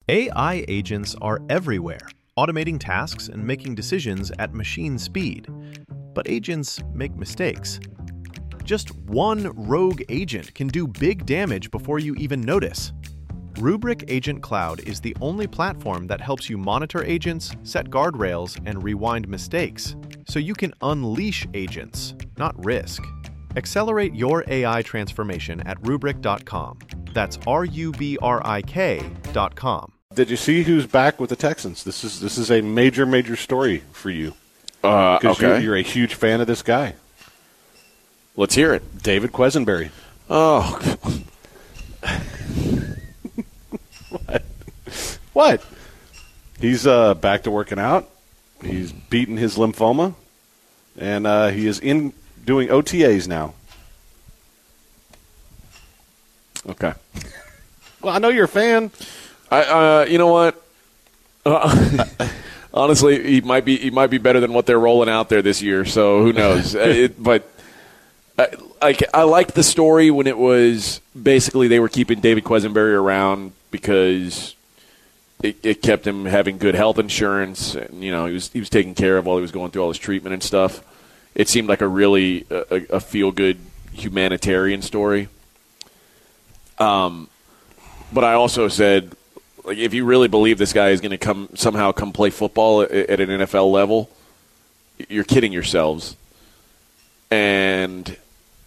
AI agents are everywhere, automating tasks and making decisions at machine speed. But agents make mistakes. Just one rogue agent can do big damage before you even notice. Rubrik Agent Cloud is the only platform that helps you monitor agents, set guardrails, and rewind mistakes, so you can unleash agents, not risk. Accelerate your AI transformation at Rubrik.com. That's RUBRIK.com. Did you see who's back with the Texans? This is a major story for you. Because okay. you're a huge fan of this guy. Let's hear it. David Quesenberry. Oh. What? He's back to working out. He's beaten his lymphoma. And he is doing OTAs now. Okay. Well, I know you're a fan. You know what? Honestly, he might be better than what they're rolling out there this year. So who knows? But I liked the story when it was basically they were keeping David Quesenberry around because it kept him having good health insurance. And, he was taken care of while he was going through all his treatment and stuff. It seemed like a really a feel good humanitarian story. But I also said, like, if you really believe this guy is going to somehow come play football at an NFL level, you're kidding yourselves. And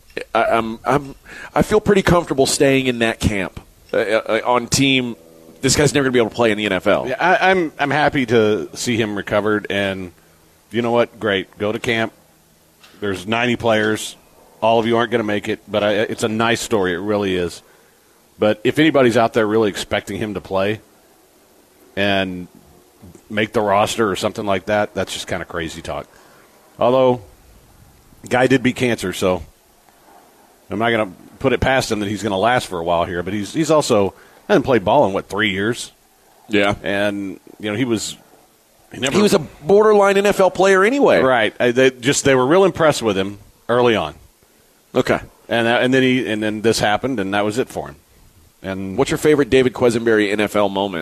I feel pretty comfortable staying in that camp on team. This guy's never going to be able to play in the NFL. Yeah, I'm happy to see him recovered, and you know what? Great, go to camp. There's 90 players. All of you aren't going to make it, but it's a nice story. It really is. But if anybody's out there really expecting him to play and make the roster or something like that, that's just kind of crazy talk. Although, the guy did beat cancer, so I'm not going to put it past him that he's going to last for a while here. But he's also hasn't played ball in, 3 years? Yeah. And, he was he was a borderline NFL player anyway. Right. They were real impressed with him early on. Okay. And then this happened, and that was it for him. And what's your favorite David Quesenberry NFL moment?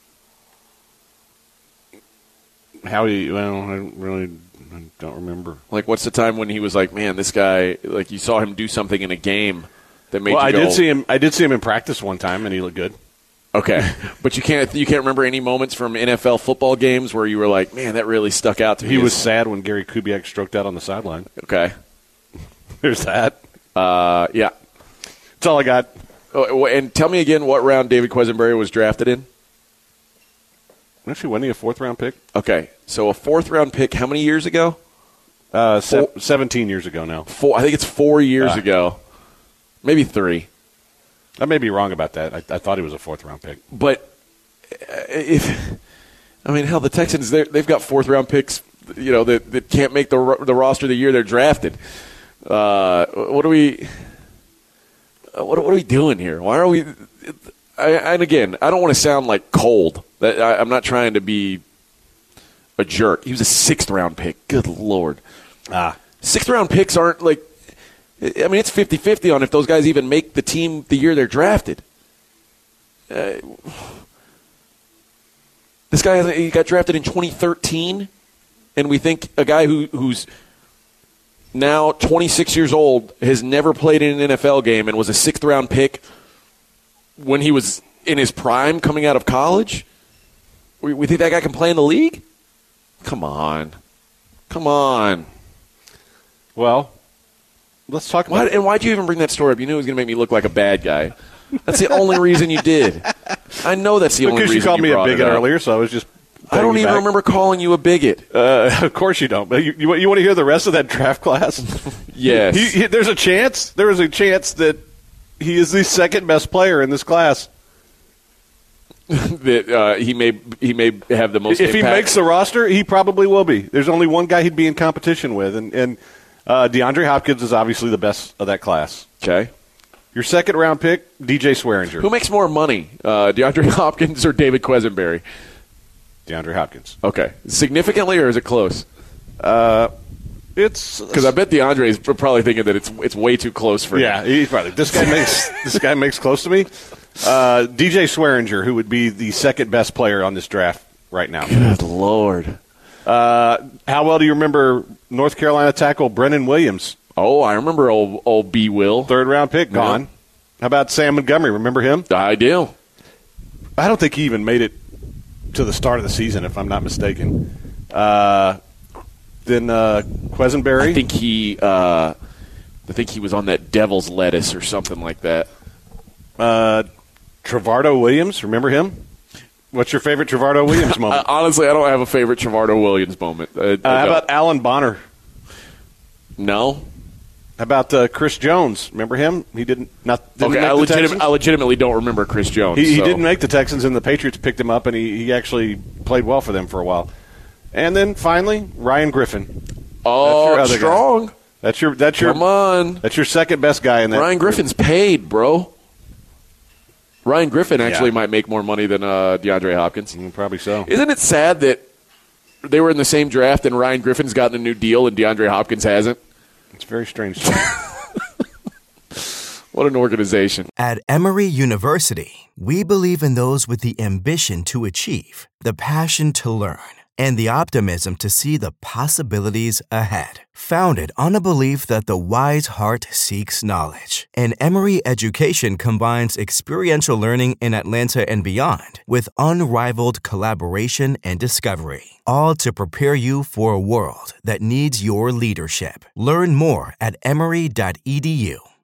I really don't remember. Like, what's the time when he was like, man, this guy, like, you saw him do something in a game that made you go. I did see him in practice one time, and he looked good. Okay. But you can't remember any moments from NFL football games where you were like, man, that really stuck out to me. He was sad when Gary Kubiak stroked out on the sideline. Okay. There's that. Yeah. That's all I got. Oh, and tell me again what round David Quesenberry was drafted in. Actually, wasn't he a fourth-round pick? Okay, so a fourth-round pick how many years ago? 17 years ago now. I think it's 4 years ago. Maybe 3. I may be wrong about that. I thought he was a fourth-round pick. But hell, the Texans, they've got fourth-round picks, that can't make the roster the year they're drafted. What are we doing here? Why are we? And again, I don't want to sound like cold. I'm not trying to be a jerk. He was a 6th-round pick. Good Lord. 6th-round picks aren't like – it's 50-50 on if those guys even make the team the year they're drafted. This guy he got drafted in 2013, and we think a guy who's now 26 years old has never played in an NFL game and was a 6th-round pick when he was in his prime coming out of college? We think that guy can play in the league? Come on. Well, let's talk about it. And why'd you even bring that story up? You knew it was going to make me look like a bad guy. That's the only reason you did. I know that's the only reason you brought it up. Because you called me a bigot earlier, so I was just... I don't even remember calling you a bigot. Of course you don't. But you want to hear the rest of that draft class? Yes. There was a chance that he is the second best player in this class. That he may have the most. If impact. he makes the roster, he probably will be. There's only one guy he'd be in competition with, and DeAndre Hopkins is obviously the best of that class. Okay. Your second-round pick, DJ Swearinger. Who makes more money, DeAndre Hopkins or David Quesenberry? DeAndre Hopkins. Okay. Significantly, or is it close? It's because I bet DeAndre is probably thinking that it's way too close for him. Yeah, he's probably this guy makes close to me. DJ Swearinger, who would be the second best player on this draft right now. Good Lord. How well do you remember North Carolina tackle Brennan Williams? Oh, I remember old B. Will. Third-round pick, gone. Yeah. How about Sam Montgomery? Remember him? I do. I don't think he even made it to the start of the season, if I'm not mistaken. Then Quesenberry. I think he was on that Devil's Lettuce or something like that. Trevardo Williams, remember him? What's your favorite Trevardo Williams moment? Honestly, I don't have a favorite Trevardo Williams moment. How about Alan Bonner? No. How about Chris Jones? Remember him? He didn't make I legitimately don't remember Chris Jones. He didn't make the Texans, and the Patriots picked him up, and he actually played well for them for a while. And then finally, Ryan Griffin. Oh, strong. Guy. That's your Come on. That's your second best guy in that. Ryan Griffin's paid, bro. Ryan Griffin actually might make more money than DeAndre Hopkins. Probably so. Isn't it sad that they were in the same draft and Ryan Griffin's gotten a new deal and DeAndre Hopkins hasn't? It's very strange. What an organization. At Emory University, we believe in those with the ambition to achieve, the passion to learn, and the optimism to see the possibilities ahead. Founded on a belief that the wise heart seeks knowledge, and Emory education combines experiential learning in Atlanta and beyond with unrivaled collaboration and discovery, all to prepare you for a world that needs your leadership. Learn more at emory.edu.